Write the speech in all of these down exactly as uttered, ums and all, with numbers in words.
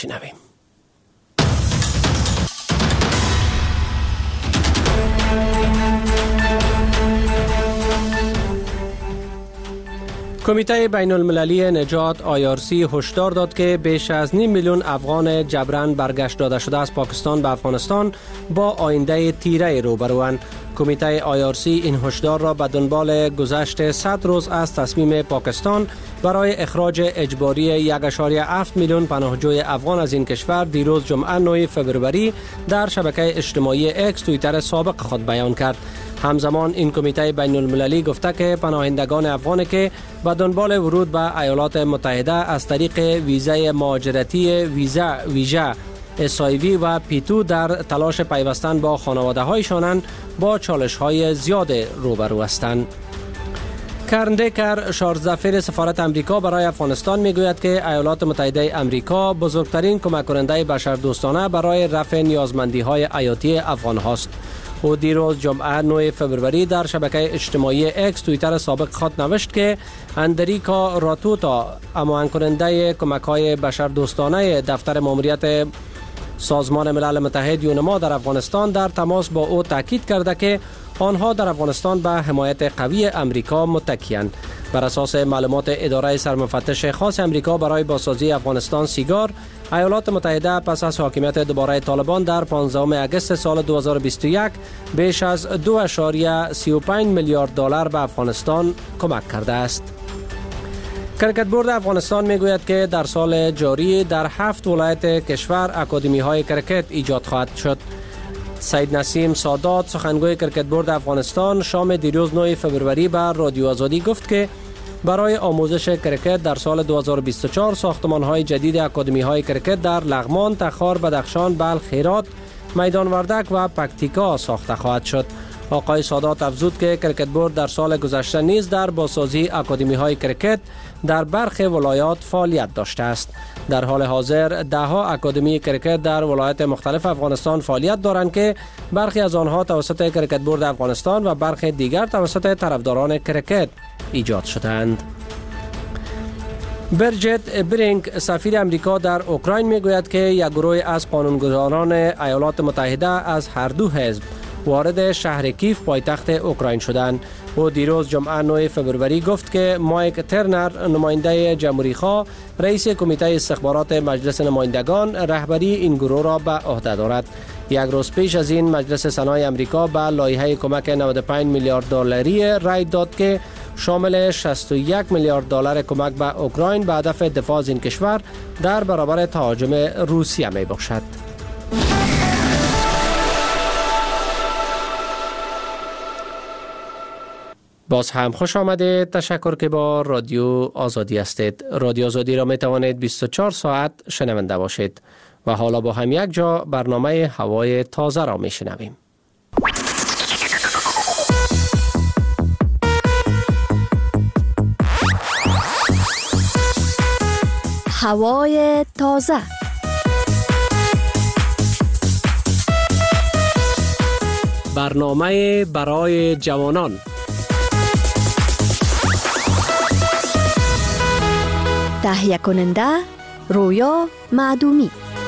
شنویم. کمیته بین المللی نجات آی آر سی هشدار داد که بیش از نیم میلیون افغان جبران برگشت داده شده از پاکستان به افغانستان با آینده تیره روبروند. کمیته آی آر سی این هشدار را به دنبال گذشت صد روز از تصمیم پاکستان برای اخراج اجباری یک و هفت میلیون پناهجوی افغان از این کشور دیروز جمعه نه فوریه در شبکه اجتماعی اکس توییتر سابق خود بیان کرد. همزمان این کمیته بین المللی گفته که پناهندگان افغانی که به دنبال ورود به ایالات متحده از طریق ویزای مهاجرتی ویزا ویژه اس آی وی و پیتو در تلاش پیوستن با خانواده هایشان با چالش های زیاد روبرو هستند. کرن دیکر شارزدفیر سفارت امریکا برای افغانستان میگوید که ایالات متحده امریکا بزرگترین کمک کننده بشردوستانه برای رفع نیازمندی های حیاتی افغان هاست. او دیروز جمعه نه فوریه در شبکه اجتماعی اکس توییتر سابق خود نوشت که اندریکا راتوتا اماهنگ کننده کمک های بشردوستانه دفتر ماموریت سازمان ملل متحد یونما در افغانستان در تماس با او تاکید کرده که آنها در افغانستان به حمایت قوی امریکا متکی‌اند. بر اساس معلومات اداره سرمفتش خاص امریکا برای بازسازی افغانستان سیگار، ایالات متحده پس از حاکمیت دوباره طالبان در پانزدهم اگست سال دو هزار و بیست و یک بیش از دو اشاریه سی و پنج میلیارد دلار به افغانستان کمک کرده است. کرکت بورد افغانستان میگوید که در سال جاری در هفت ولایت کشور اکادمی های کرکت ایجاد خواهد شد. سید نسیم سادات سخنگوی کرکت بورد افغانستان شام دیروز نه فوریه بر رادیو آزادی گفت که برای آموزش کرکت در سال دو هزار و بیست و چهار ساختمان های جدید اکادمی های کرکت در لغمان، تخار، بدخشان، بلخ، هرات، میدان وردک و پکتیکا ساخته خواهد شد. آقای سادات افزود که کرکت بورد در سال گذشته نیز در بازسازی اکادمی های کرکت در برخی ولایات فعالیت داشته است. در حال حاضر ده ها اکادمی کرکت در ولایات مختلف افغانستان فعالیت دارند که برخی از آنها توسط کرکت بورد افغانستان و برخی دیگر توسط طرفداران کرکت ایجاد شدند. برجت برینک سفیر امریکا در اوکراین میگوید که یک گروه از قانونگذاران ایالات متحده از هر دو حزب وارد شهر کیف پایتخت اوکراین شدند. او دیروز جمعه نه فوریه گفت که مایک ترنر نماینده جمهوری خواه رئیس کمیته استخبارات مجلس نمایندگان رهبری این گروه را به عهده دارد. یک روز پیش از این مجلس سنای امریکا به لایحه کمک نود و پنج میلیارد دلاری رای داد که شامل شصت و یک میلیارد دلار کمک به اوکراین به هدف دفاع از این کشور در برابر تهاجم روسیه می باشد. باز هم خوش آمده. تشکر که با رادیو آزادی هستید. رادیو آزادی را می توانید بیست و چهار ساعت شنونده باشید و حالا با هم یک جا برنامه هوای تازه را می شنویم. هوای تازه. برنامه برای جوانان. تهیه کننده رویا معدومی.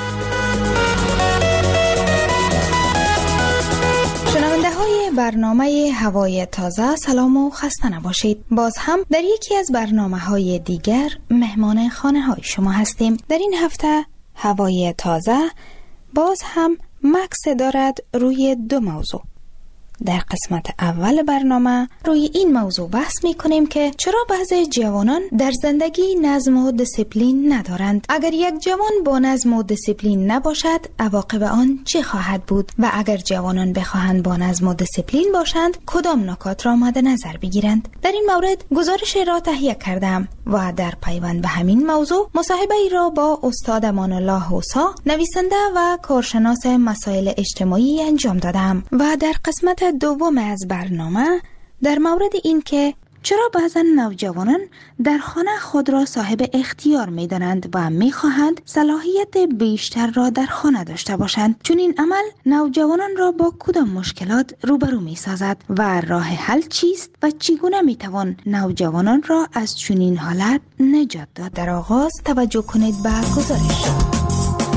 شنونده های برنامه هوای تازه سلام و خسته نباشید. باز هم در یکی از برنامه های دیگر مهمان خانه های شما هستیم. در این هفته هوای تازه باز هم مکس دارد روی دو موضوع. در قسمت اول برنامه روی این موضوع بحث می کنیم که چرا بعضی جوانان در زندگی نظم و دیسیپلین ندارند. اگر یک جوان با نظم و دیسیپلین نباشد عواقب آن چه خواهد بود و اگر جوانان بخواهند با نظم و دیسیپلین باشند کدام نکات را مد نظر بگیرند. در این مورد گزارش را تهیه کردم و در پیوند به همین موضوع مصاحبه ای را با استاد امان الله حوسا نویسنده و کارشناس مسائل اجتماعی انجام دادم و در قسمت دوم از برنامه در مورد این که چرا بعضا نوجوانان در خانه خود را صاحب اختیار می دانند و می خواهند صلاحیت بیشتر را در خانه داشته باشند. چون این عمل نوجوانان را با کدام مشکلات روبرو می سازد و راه حل چیست و چگونه می توان نوجوانان را از چنین حالت نجات داد. در آغاز توجه کنید به گزارش.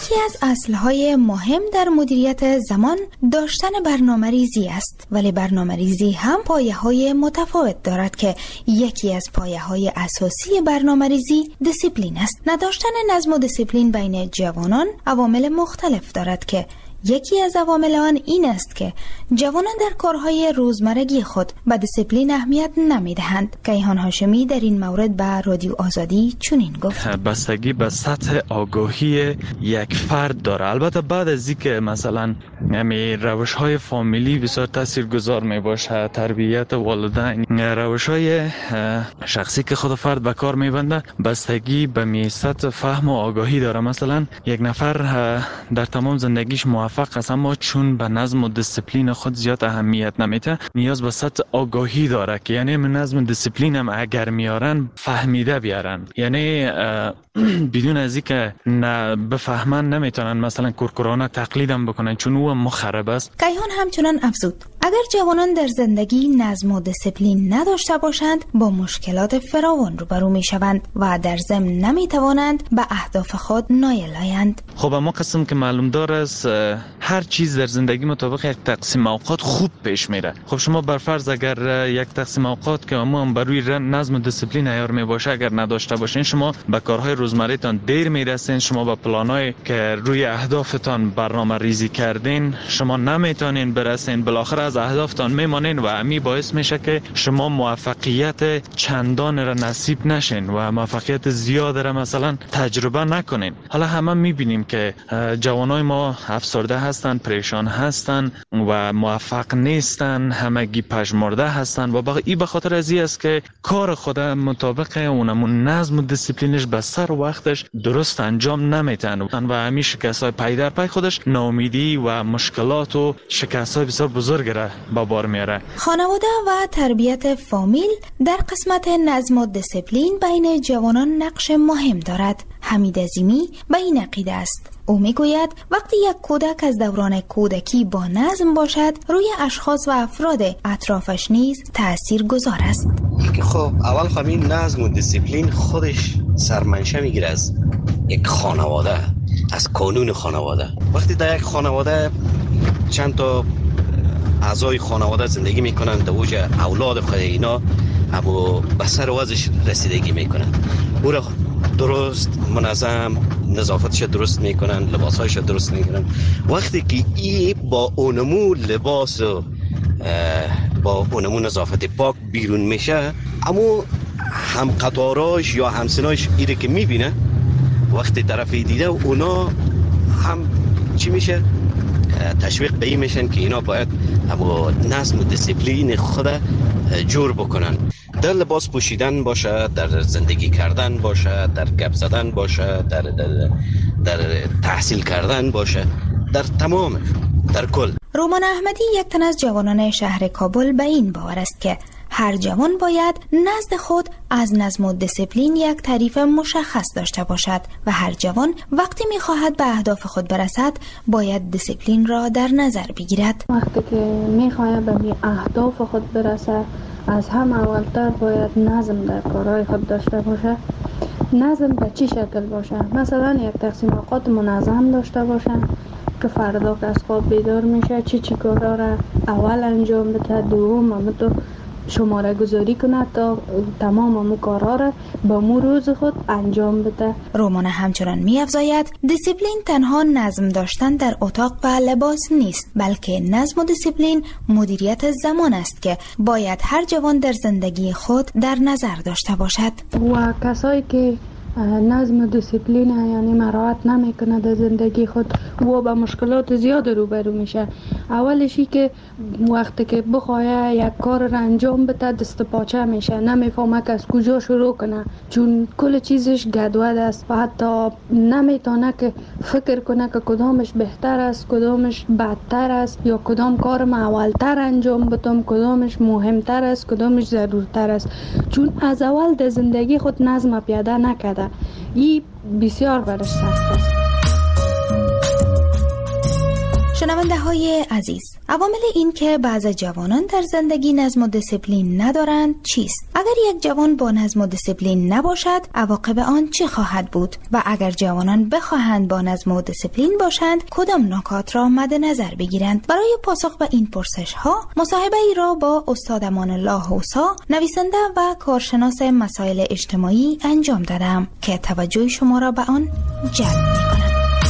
یکی از اصلهای مهم در مدیریت زمان داشتن برنامه‌ریزی است، ولی برنامه‌ریزی هم پایه‌های متفاوت دارد که یکی از پایه‌های اساسی برنامه‌ریزی دیسیپلین است. نداشتن نظم و دیسیپلین بین جوانان عوامل مختلف دارد که یکی از عوامل آن این است که جوانان در کارهای روزمرگی خود به دیسیپلین اهمیت نمیدهند. کیهان هاشمی در این مورد به رادیو آزادی چنین گفت: بستگی به سطح آگاهی یک فرد داره. البته بعد از اینکه مثلا همین روش‌های فامیلی بسیار تاثیرگذار می باشه، تربیت والدین، روش‌های شخصی که خود فرد به کار میبنده، بستگی به می سطح فهم و آگاهی داره. مثلا یک نفر در تمام زندگیش موفق است اما چون به نظم و دیسیپلین خود زیاد اهمیت نمیده، نیاز به سطح آگاهی داره که یعنی من نظم و دیسیپلین هم اگر میارن فهمیده بیارن، یعنی بدون از اینکه نه بفهمن نمیتونن مثلا کورکورانه تقلیدم بکنن چون او مخرب است. کیهان همچنان افزود: اگر جوانان در زندگی نظم و دیسیپلین نداشته باشند با مشکلات فراوان روبرو میشوند و در ضمن نمیتوانند به اهداف خود نایل آیند. خب اما قسم که معلوم دار است هر چیز در زندگی مطابق یک تقسیم اوقات خوب پیش میره. خب شما بر فرض اگر یک تقسیم اوقات که اما هم بروی نظم و دیسیپلین عیار می باشه اگر نداشته باشین، شما به کارهای روزمره‌تان دیر میرسین، شما به پلانای که روی اهدافتان برنامه ریزی کردین شما نمیتونین برسین، بالاخره از اهدافتان میمانین و امی باعث میشه که شما موفقیت چندان را نصیب نشین و موفقیت زیاد را مثلا تجربه نکنین. حالا همه میبینیم که جوانای ما افسرده هستن، پریشان هستن و موفق نیستن، همگی پژمرده هستن و این به خاطر از این است که کار خود مطابق اونمون نظم و دیسیپلینش به سر وقتش درست انجام نمیتن و همین شکست‌های پی در پی خودش ناامیدی و مشکلات و شکست‌های بسیار بزرگ را به بار میاره. خانواده و تربیت فامیل در قسمت نظم و دیسیپلین بین جوانان نقش مهم دارد. حمید عظیمی به این عقیده است. او میگوید وقتی یک کودک از دوران کودکی با نظم باشد روی اشخاص و افراد اطرافش نیز تأثیر گذار است. خب اول خمین نظم و دیسیپلین خودش سرمنشه میگیره از یک خانواده، از قانون خانواده. وقتی در یک خانواده چند تا اعضای خانواده زندگی میکنن، در اوج اولاد خود اینا اما به سر وضعش رسیدگی میکنن، او را درست منظم نظافتش درست میکنن، لباسهایش درست میکنن. وقتی که ای با اونمو لباس و با اونمو نظافت پاک بیرون میشه، اما هم قطاراش یا همسناش ایره که میبینه وقتی طرفی دیده اونا هم چی میشه؟ تشویق به این میشن که اینا باید اما نظم و دیسیپلین خود جور بکنن. در لباس پوشیدن باشه، در زندگی کردن باشه، در گپ زدن باشه، در, در, در تحصیل کردن باشه، در تمام، در کل. رومان احمدی یک تن از جوانان شهر کابل به این باور است که هر جوان باید نزد خود از نظم و دیسیپلین یک تعریف مشخص داشته باشد و هر جوان وقتی می‌خواهد به اهداف خود برسد باید دیسیپلین را در نظر بگیرد. وقتی که می‌خواهد به اهداف خود برسد از هم اولتر باید نظم در کارهای خود داشته باشه. نظم به چی شکل باشه؟ مثلا یک تقسیم اوقات منظم داشته باشه که فردا که از خواب بیدار میشه چی چی کارا را اول انجام بده، دوم هم تو شماره گذاری کنه تا تمام امو کارها را با مو روز خود انجام بده. رومان همچنان می افزاید دیسیپلین تنها نظم داشتن در اتاق و لباس نیست، بلکه نظم و دیسیپلین مدیریت زمان است که باید هر جوان در زندگی خود در نظر داشته باشد. و کسایی که نظم و دیسیپلین یعنی مراعات نمیکنه در زندگی خود و با مشکلات زیاد روبرو میشه. اولشی که وقتی که بخواه یک کار را انجام بده دست پاچه میشه، نمیفهمه که از کجا شروع کنه چون کل چیزش گدود است و حتی نمیتونه که فکر کنه که کدامش بهتر است، کدامش بدتر است یا کدام کار ما اولتر انجام بدم، کدامش مهمتر است، کدامش ضرورتر است، چون از اول در زندگی خود نظم پیاده نکرده. این بسیار برش سخت است. شنونده های عزیز، عوامل این که بعض جوانان در زندگی نظم و دیسیپلین ندارند چیست؟ اگر یک جوان با نظم و دیسیپلین نباشد، عواقب آن چه خواهد بود؟ و اگر جوانان بخواهند با نظم و دیسیپلین باشند، کدام نکات را مد نظر بگیرند؟ برای پاسخ به این پرسش ها، مصاحبه ای را با استاد امان الله حوسا، نویسنده و کارشناس مسائل اجتماعی انجام دادم که توجه شما را به آن جلب می‌کنم.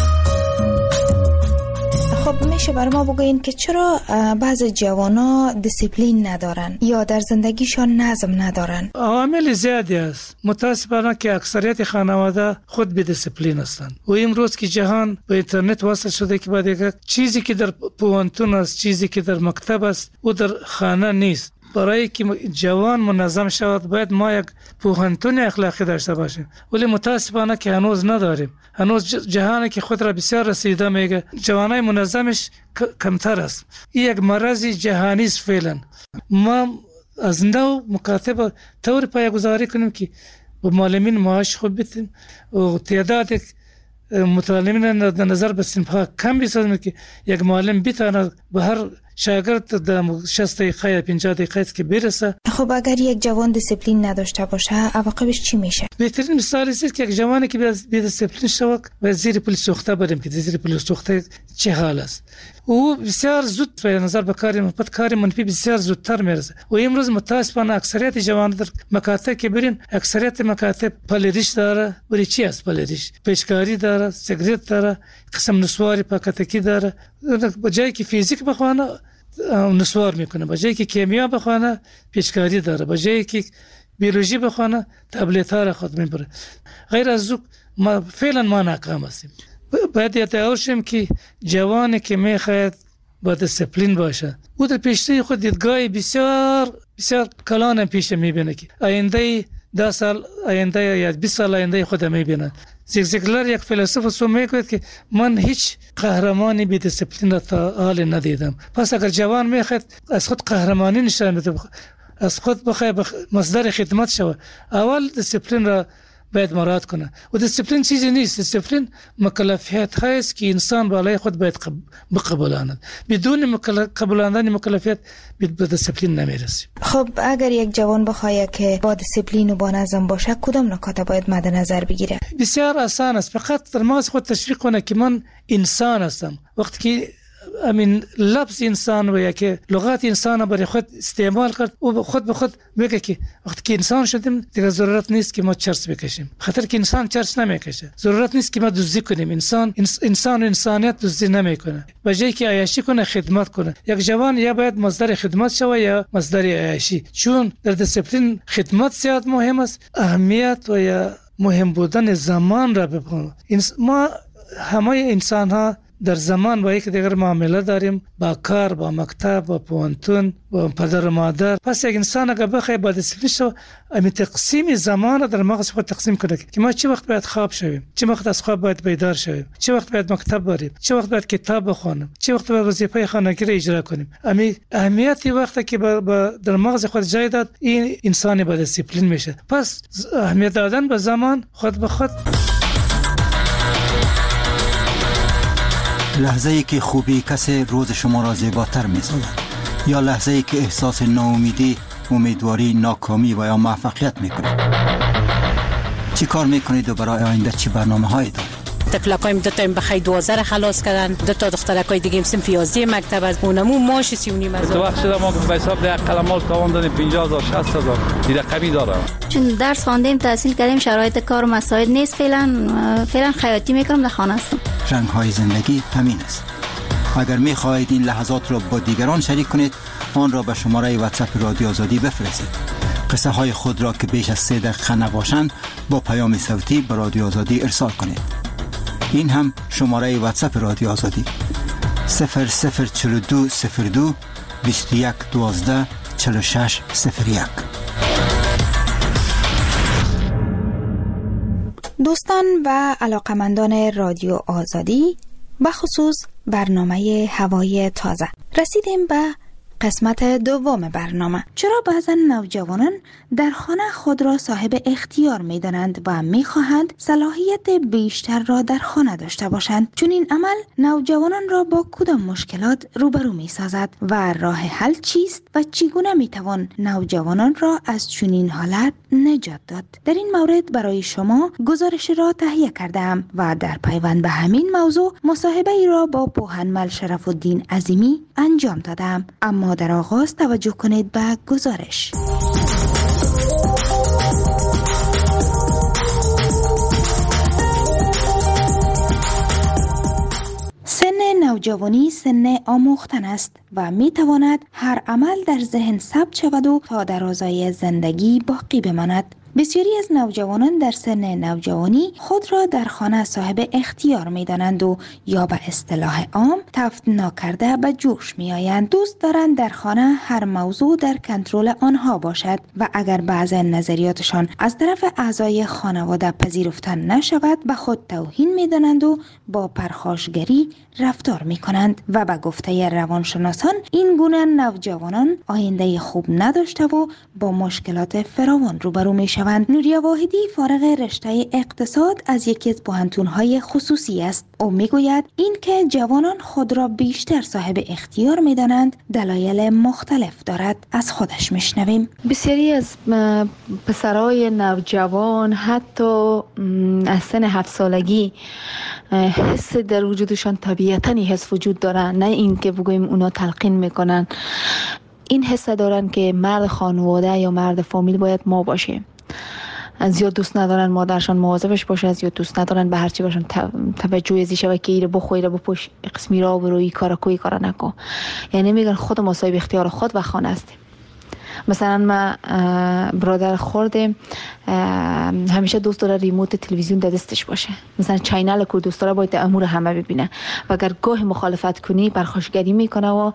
خب میشه برای ما بگوین که چرا بعض جوانا دیسیپلین ندارن یا در زندگیشان نظم ندارن؟ عوامل زیادی است. متاسفانه که اکثریت خانواده خود بی دیسیپلین هستند. و امروز که جهان به اینترنت وصل شده که بعد یک چیزی که در پوهنتون است، چیزی که در مکتب است، او در خانه نیست. برای که جوان منظم شود باید ما یک پوهنتون اخلاقی داشته باشیم، ولی متاسفانه که هنوز نداریم. هنوز جهانی که خود را بسیار رسیده میگه جوانای منظمش کمتر است. این یک مرض جهانی است فعلا. ما از نو مکاتب طور پایه‌گذاری کنیم که با معلمین معاش خوب بدیم و تعداد متعلمین در نظر به صنف‌ها کم بسازیم که یک معلم بتواند به هر شاگرد در شصت دقیقه یا پنجاه دقیقه که برسه. خب اگر یک جوان دیسیپلین نداشته باشه عواقبش چی میشه؟ بهترین مثال است که یک جوانی که بی دیسیپلین شود و زیر پل سوخته بریم که زیر پل سوخته چه حال است. او بسیار زود به نظر به کار مثبت کار منفی بسیار زودتر میرسه. و امروز متاسفانه اکثریت جوانان در مکاتب که برین اکثریت مکاتب پلریش داره. ولی چی است پلریش؟ پیشکاری داره، سیگریت داره، قسم نسواری پاکتکی داره. به جایی که فیزیک بخوانه نسوار میکنه، به جایی که کیمیا بخوانه پیشکاری داره، به جایی که بیولوژی بخوانه تبلیت ها را خود میبره. غیر از او ما فعلا ما ناکام هستیم. باید یادآور شیم که جوانی که میخواهد با دیسیپلین باشه او در پیشروی خود دیدگاه بسیار بسیار کلان پیش میبینه که آینده ده سال آینده یا بیست سال آینده خود میبینه. زیگزیگلر یک فیلسوف سو میگوید که من هیچ قهرمانی بی دیسیپلین را تا حال ندیدم. پس اگر جوان میخواد از خود قهرمانی نشان بده، از خود بخواد مصدر خدمت شود، اول دیسیپلین را باید مراعات کنه. و دیسیپلین چیزی نیست. دیسیپلین مکلفیت هست که انسان بالای خود باید بقبولاند. بدون قبولاندن مکلفیت به دیسیپلین نمیرسه. خب اگر یک جوان بخواد که با دیسیپلین و با نظم باشه کدام نکات باید مد نظر بگیره؟ بسیار آسان است. فقط در مغز خود تشویق کنه که من انسان هستم. وقتی که امین لفظ انسان و یا که لغات انسان برای خود استعمال کرد و خود به خود میگه که وقتی که انسان شدیم دیگه ضرورت نیست که ما چرس بکشیم. خاطر که انسان چرس نمیکشه. ضرورت نیست که ما دزدی کنیم. انسان انسان و انسانیت دزدی نمیکنه. به جای که عیاشی کنه خدمت کنه. یک جوان یا باید مصدر خدمت شود یا مصدر عیاشی. چون در دیسیپلین خدمت زیاد مهم است. اهمیت و یا مهم بودن زمان را بپنه. ما همه انسان ها در زمان با یک دیگر معامله داریم، با کار، با مکتب، با پوهنتون، با پدر و مادر. پس یک انسان اگر بخواد با دیسیپلین شو امی تقسیم زمان در مغز خود تقسیم کنه که ما چه وقت باید خواب شویم، چه وقت از خواب باید بیدار شویم، چه وقت باید مکتب بریم، چه وقت باید کتاب بخونیم، چه وقت باید وظیفه خانگی را اجرا کنیم. امی اهمیتی وقتی که با, با در مغز خود جای داد این انسان با دیسیپلین میشه. پس اهمیت دادن به زمان خود به خود. لحظه ای که خوبی کسی روز شما را زیباتر می سازد، یا لحظه ای که احساس ناامیدی، امیدواری، ناکامی و یا موفقیت می کنید. چی کار می کنید و برای آینده چی برنامه هایی دارید؟ تفلقایم دو تا بخیر دوازده را خلاص کردن، دو تا دخترکای دیگه صنف یازده مکتب از اونمو ماش سی و نیم هزار. تو وقت شده ما به حساب ده قلمال تاوان دادیم پنجاه هزار شصت هزار دیگه کمی داره. چون درس خواندیم تحصیل کردیم شرایط کار و مساعد نیست. فعلا فعلا خیاطی میکنم در خانه هستم. رنگ های زندگی همین است. اگر می خواهید این لحظات را با دیگران شریک کنید آن را به شماره واتساپ رادیو آزادی بفرستید. قصه های خود را که بیش از سه دقیقه نباشند با پیام صوتی به رادیو آزادی ارسال کنید. این هم شماره واتساپ رادیو آزادی صفر صفر چهل و دو صفر دو بیست و یک دوازده چهل و شش صفر یک. دوستان و علاقمندان رادیو آزادی، بخصوص برنامه هوای تازه، رسیدیم به قسمت دوم برنامه. چرا بعضا نوجوانان در خانه خود را صاحب اختیار می دانند و می خواهند صلاحیت بیشتر را در خانه داشته باشند؟ چون این عمل نوجوانان را با کدام مشکلات روبرو می سازد و راه حل چیست و چگونه می توان نوجوانان را از چنین حالت نجات داد؟ در این مورد برای شما گزارش را تهیه کردم و در پیوند به همین موضوع مصاحبه ای را با پوهنمل شرف الدین عظیمی انجام دادم. اما در آغاز توجه کنید به گزارش. سن نوجوانی سن آموختن است و می تواند هر عمل در ذهن ثبت شود و تا درازای زندگی باقی بماند. بسیاری از نوجوانان در سن نوجوانی خود را در خانه صاحب اختیار می دانند و یا به اصطلاح عام تفت ناکرده به جوش می آیند. دوست دارند در خانه هر موضوع در کنترل آنها باشد و اگر بعض نظریاتشان از طرف اعضای خانواده پذیرفته نشود به خود توهین می دانند و با پرخاشگری رفتار می کنند و به گفته روانشناسان این گونه نوجوانان آینده خوب نداشته و با مشکلات فراوان روبرو می شوند. نوریا واحدی فارغ رشته اقتصاد از یکی از پوهنتون‌های خصوصی است. او میگوید این که جوانان خود را بیشتر صاحب اختیار می‌دانند دلایل مختلف دارد. از خودش میشنویم. بسیاری از پسرای نوجوان حتی از سن هفت سالگی حس در وجودشان طبیعتاً حس وجود دارن، نه این که بگوییم اونا تلقین میکنن. این حس دارن که مرد خانواده یا مرد فامیل باید ما باشه. از یا دوست ندارن مادرشان مواظبش باشه، از یا دوست ندارن به هر چی باشن توجه ازی شوه که ایره بخو ایره بپوش قسمی را بروی کارا کوی کارا نکن. یعنی میگن خود ما صاحب اختیار خود و خانه هستیم. مثلا ما برادر خورده همیشه دوست داره ریموت تلویزیون در دستش باشه، مثلا چینل کو دوست داره باید امور همه ببینه و اگر گاه مخالفت کنی پرخاشگری میکنه و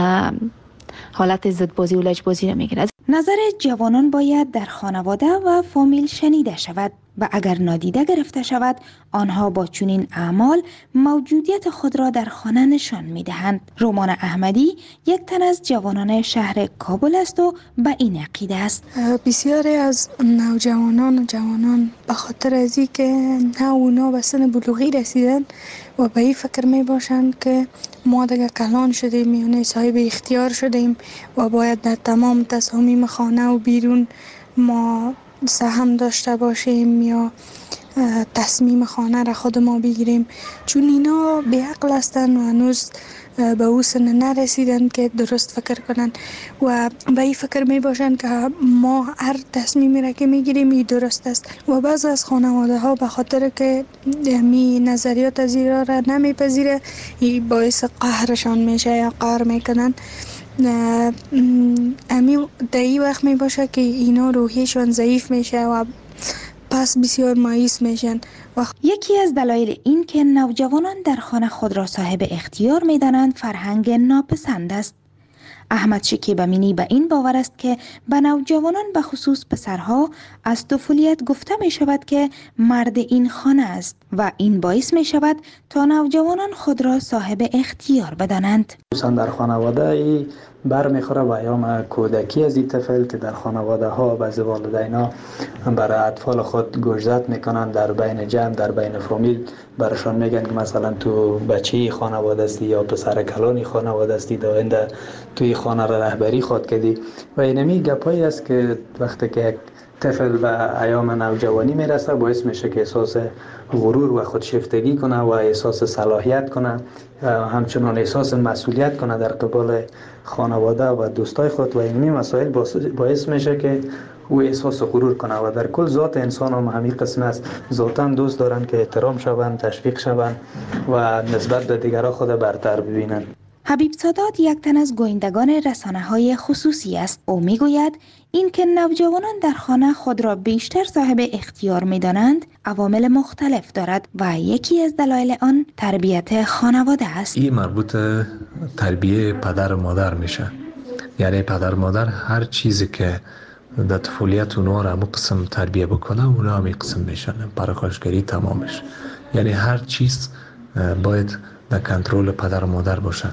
حالت ضدبازی و لجبازی نمیگیره. نظر جوانان باید در خانواده و فامیل شنیده شود و اگر نادیده گرفته شود آنها با چنین اعمال موجودیت خود را در خانه نشان میدهند. رومان احمدی یک تن از جوانان شهر کابل است و به این عقیده است. بسیاری از نوجوانان و جوانان به خاطر از این که نه اونا به سن بلوغی رسیدن و به این فکر می باشند که ما دیگه کلان شدیم، یعنی صاحب اختیار شدیم و باید در تمام تصامیم خانه و بیرون ما سهم داشته باشیم یا تصمیم خانه را خود ما بگیریم، چون اینا بی عقل هستن و هنوز به او سن نرسیدن که درست فکر کنن و به این فکر می باشن که ما هر تصمیمی را که می گیریم این درست است و بعض از خانواده ها به خاطر که می نظریات از این را نمی پذیره این باعث قهرشان میشه یا قهر میکنن. امی در این وقت می باشه که اینا روحیشان ضعیف میشه و پس بسیار مایوس میشن. یکی از دلایل این که نوجوانان در خانه خود را صاحب اختیار میدانند فرهنگ ناپسند است. احمد شکیب امینی به این باور است که به نوجوانان به خصوص پسرها از طفولیت گفته می شود که مرد این خانه است و این باعث می شود تا نوجوانان خود را صاحب اختیار بدانند. مثلا در خانواده بر میخوره و ایام کودکی از این طفل که در خانواده ها بعضی والدینا برای اطفال خود گوشزد میکنن، در بین جمع در بین فامیل برشان میگن که مثلا تو بچه خانواده استی یا پسر کلانی خانواده استی، داینده توی خانه را رهبری خود کردی و اینمی گپایی است که وقتی که یک طفل به ایام نوجوانی میرسه باعث میشه که احساس غرور و خودشیفتگی کنه و احساس صلاحیت کنه، همچنان احساس مسئولیت کنه در قبال خانواده و دوستای خود و اینمی مسائل باعث میشه که او احساس غرور کنه و در کل ذات انسان هم همین قسم است. ذاتاً دوست دارن که احترام شوند، تشویق شوند و نسبت به دیگران خود برتر ببینن. حبیب سادات یک تن از گویندگان رسانه‌های خصوصی است. او میگوید این که نوجوانان در خانه خود را بیشتر صاحب اختیار می‌دانند عوامل مختلف دارد و یکی از دلایل آن تربیت خانواده است. این مربوط تربیت پدر و مادر میشه. یعنی پدر و مادر هر چیزی که در طفولیت اونها را همون قسم تربیه بکنه اونا همین قسم میشن، پرخاشگری تمامش. یعنی هر چیز باید در کنترل پدر و مادر باشه.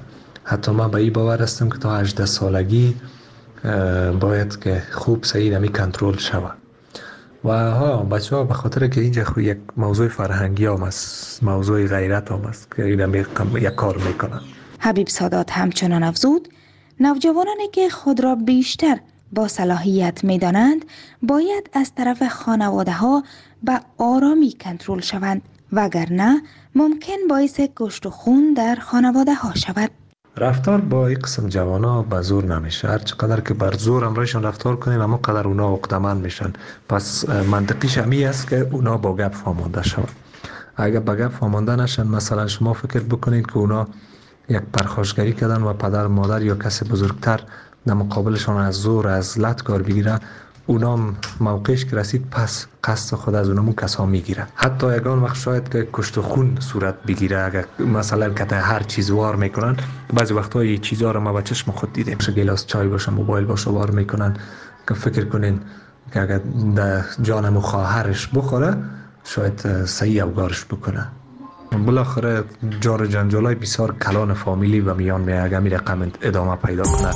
حتی من به این باور هستم که تا هجده سالگی باید که خوب صحیح نمی کنترل شود. و ها بچه ها به خاطر که اینجا خو یک موضوع فرهنگی هم است، موضوع غیرت هم است که این یک کار میکنن. حبیب سادات همچنان افزود نوجوانانی که خود را بیشتر با صلاحیت میدانند باید از طرف خانواده ها به آرامی کنترل شوند وگرنه ممکن باعث کشت و خون در خانواده ها شود. رفتار با این قسم جوانا به زور نمیشه. هر چقدر که بر زور امرایشان رفتار کنیم اما قدر اونا عقده‌مند میشن. پس منطقیش همی است که اونا با گپ فهمانده شود. اگر با گپ فهمانده نشن، مثلا شما فکر بکنید که اونا یک پرخاشگری کردن و پدر مادر یا کسی بزرگتر در مقابلشان از زور از لط کار بگیره، اونا موقعش که رسید پس قصد خود از اونمون کسا میگیره. حتی یگان وقت شاید که کشت و خون صورت بگیره اگر مثلا که هر چیز وار میکنن. بعضی وقتا این چیزها رو ما با چشم خود دیدیم. گلاس چای باشه، موبایل باشه وار میکنن که فکر کنین که اگر در جانم و خواهرش بخوره شاید صحیح اوگارش بکنه. بالاخره جار جنجالای بسیار کلان فامیلی و میان می اگر می رقم ادامه پیدا کنه.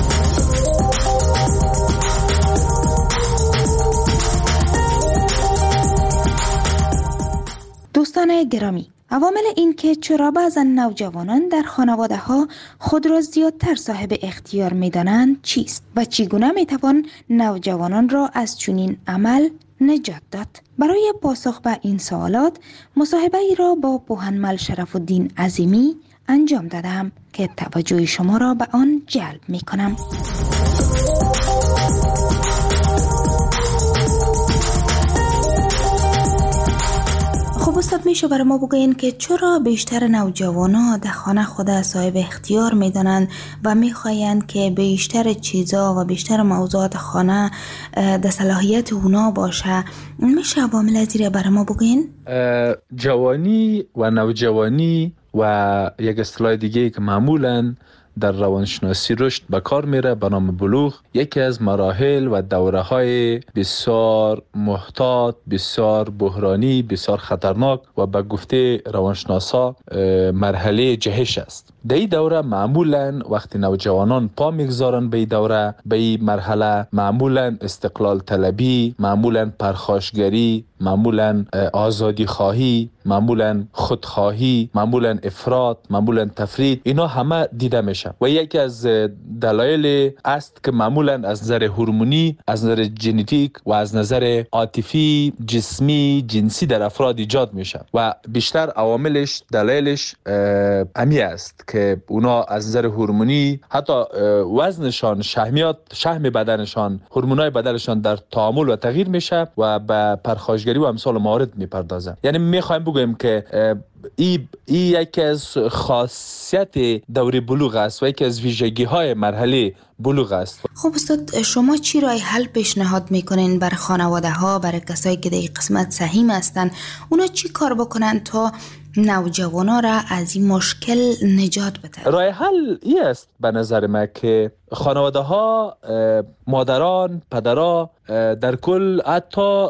دوستان گرامی، عوامل این که چرا بعضا نوجوانان در خانواده ها خود را زیادتر صاحب اختیار می دانند چیست و چگونه می توان نوجوانان را از چنین عمل نجات داد؟ برای پاسخ به این سوالات مصاحبه ای را با پوهنمل شرف الدین عظیمی انجام دادم که توجه شما را به آن جلب می کنم. خب استاد، میشه برای ما بگوین که چرا بیشتر نوجوانا در خانه خود صاحب اختیار میدانند و میخواین که بیشتر چیزا و بیشتر موضوعات خانه در صلاحیت اونا باشه؟ میشه عوامل زیر برای ما بگوین؟ جوانی و نوجوانی و یک اصطلاح دیگه که معمولاً در روانشناسی رشد به کار میره به نام بلوغ، یکی از مراحل و دوره های بسیار محتاط، بسیار بحرانی، بسیار خطرناک و به گفته روانشناسا مرحله جهش است. در این دوره معمولا وقتی نوجوانان پا میگذارن به این دوره، به این مرحله، معمولا استقلال طلبی، معمولا پرخاشگری، معمولا آزادی خواهی، معمولا خودخواهی، معمولا افراط، معمولا تفرید، اینا همه دیده میشه و یکی از دلایل است که معمولا از نظر هورمونی، از نظر ژنتیک و از نظر عاطفی، جسمی، جنسی در افراد ایجاد میشه و بیشتر عواملش، دلایلش امی است که اونا از نظر هورمونی حتی وزنشان، شحمیات، شحم بدنشان، هورمونای بدنشان در تعامل و تغییر میشه و به پرخاشگری و امثال موارد میپردازن. یعنی میخوایم بگویم که این ای یکی از خاصیت دوره بلوغ است و یکی از ویژگی های مرحله بلوغ است. خب استاد، شما چی راه حل پیشنهاد میکنین برای خانواده ها، برای کسایی که در این قسمت سهیم هستن؟ اونا چی کار بکنن تا نوجوانا را از این مشکل نجات بدن؟ راه حل این است به نظر من که خانواده ها، مادران، پدرها، در کل حتی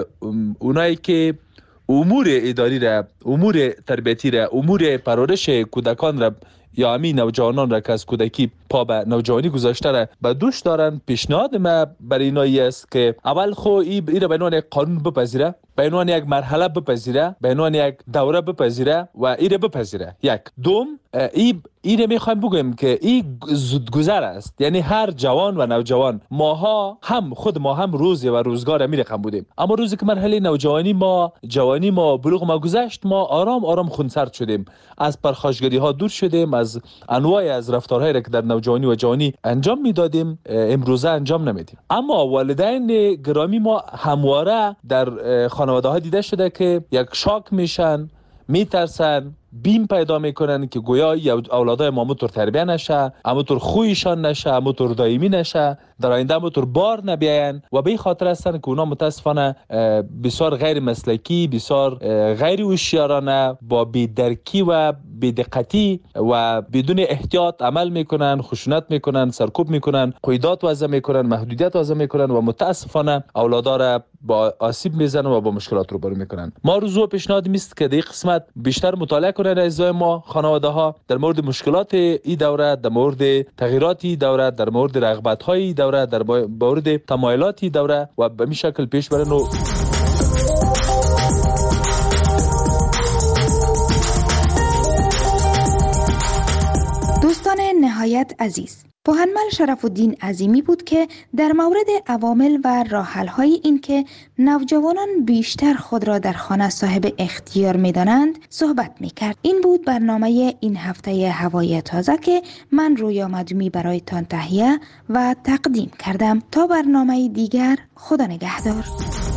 اونایی که امور اداری را، امور تربیتی را، امور پرورش کودکان را یا همین نوجوانان را که از کودکی پا به نوجوانی گذاشته را به دوش دارن، پیشنهاد ما برای اینایی است که اول خو این را به عنوان یک قانون بپذیره، به عنوان یک مرحله بپذیره، به عنوان یک دوره بپذیره و این را بپذیره. یک دوم، این این را میخوایم بگویم که این زودگذر است. یعنی هر جوان و نوجوان، ماها هم خود ما هم روزی و روزگار می رقم بودیم، اما روزی که مرحله نوجوانی ما، جوانی ما، بلوغ ما گذشت، ما آرام آرام خونسرد شدیم، از پرخاشگری ها دور شدیم، از انواع از رفتارهایی را که در نوجوانی و جوانی انجام میدادیم امروزه انجام نمیدیم. اما والدین گرامی ما همواره در خانواده ها دیده شده که یک شاک میشن، میترسن، بیم پیدا میکنن که گویا اولادای ما همونطور تربیه نشه، همونطور خویشان نشه، همونطور دائمی نشه، در آینده همونطور بار نبیاین و به این خاطر هستن که اونا متاسفانه بسیار غیر مسلکی، بسیار غیر هوشیارانه، با بی‌درکی و بی‌دقتی و بدون احتیاط عمل میکنن، خشونت میکنن، سرکوب میکنن، قیودات وضع میکنن، محدودیت وضع میکنن و متاسفانه اولادا را با آسیب میزنن و با مشکلات روبرو میکنن. ما روزو پیشنهاد میست که در این قسمت بیشتر مطالعه کنند اعضای ما خانواده ها در مورد مشکلات این دوره، در مورد تغییرات این دوره، در مورد رغبت های این دوره، در مورد تمایلات این دوره و به این شکل پیش برن. و دوستان نهایت عزیز، پوهنمل شرف الدین عظیمی بود که در مورد عوامل و راه‌حل‌های این که نوجوانان بیشتر خود را در خانه صاحب اختیار می‌دانند صحبت می‌کرد. این بود برنامه این هفته هوای تازه که من رویا مدومی برایتان تهیه و تقدیم کردم. تا برنامه دیگر، خدا نگهدار.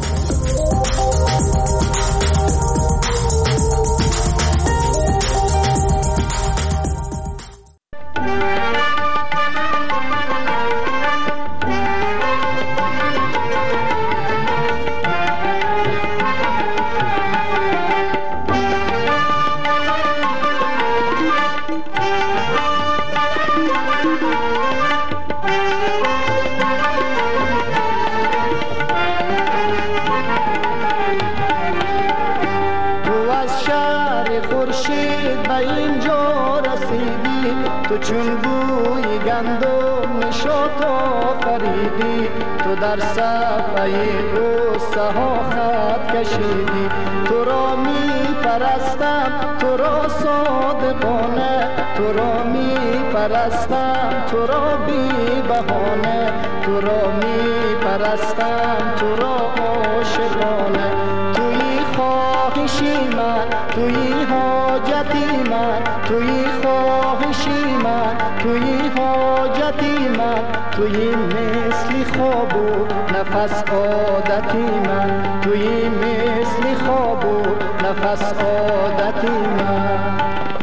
چون بوی گندم نشاط آفریدی، تو در صفحه غصه ها خط کشیدی. تو را می پرستم، تو را صادقانه، تو را می پرستم، تو را بی بهانه، تو را می پرستم، تو را عاشقانه. توی خواهشی من، توی حاجتی من، توی خواهشی من، توی حاجتی من، توی مثل خواب و نفس عادتی من، توی مثل خواب و نفس عادتی من.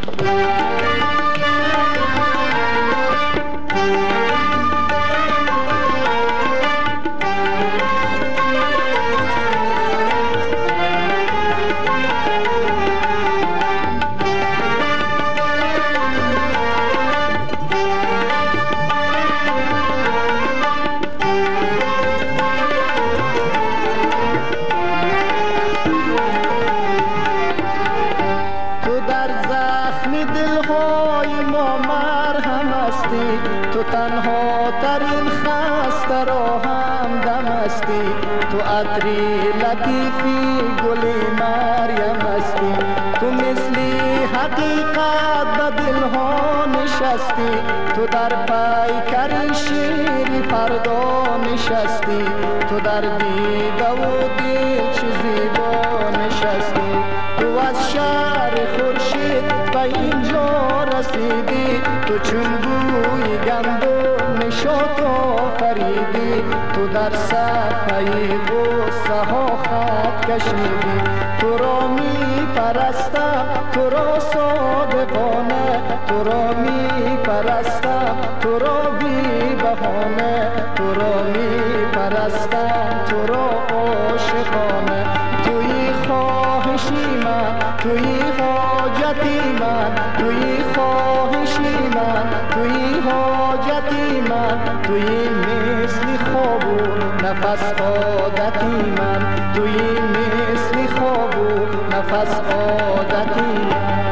تنها ترین خسته را هم دم استی، تو عطری لطیفی گلی مریم استی. تو مثلی حقیقت به دلها نشستی، تو در پیکر شیری فردا نشستی. تو در دیده و دل چه زیبا نشستی. تو از شهر خورشید به اینجا رسیدی، تو چون بوی گندم نشاط آفریدی. تو در صفحه غصه ها خط کشیدی. تو را می پرستم، تو را صادقانه، تو را می پرستم، تو را بی بهانه، تو را می پرستم، تو را عاشقانه. توی خواهشی من، توی حاجتی من، توی خواهشی من، توی حاجتی من، توی مثل خواب و نفس عادتی من، توی مثل خواب و نفس عادتی من.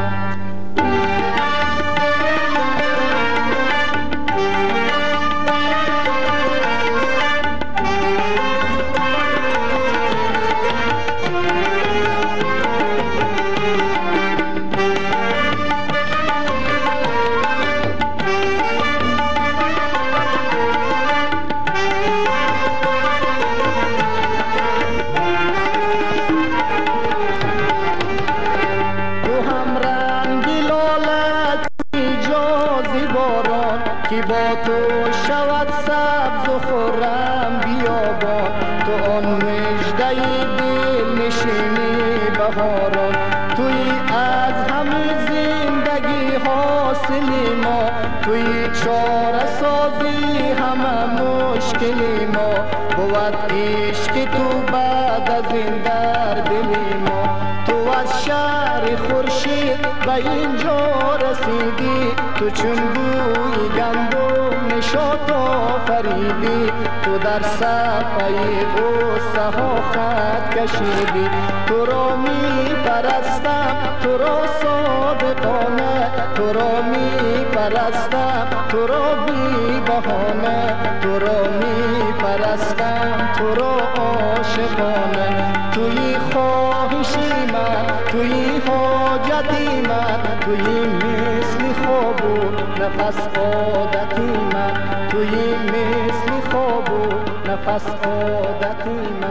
با تو شود سبز و خرم بیابان، تو آن مژده دل نشینی بهاران. توی از همه زندگی حاصلی ما، توی چاره سازی همه مشکلی ما. بود عشق تو بعد از این در دلی ما. تو از شهر خورشید به اینجا رسیدی، تو چون بوی گندم نشاط آفریدی، تو در صفحه غصه ها خط کشیدی. تو را می پرستم تو را صادقانه، تو را می پرستم تو را بی بهانه، تو را می پرستم تو را عاشقانه. توی خواهشی من، توی حاجتی من، توی مثل خواب و نفس عادتی من، توی مثل خواب و نفس عادتی من.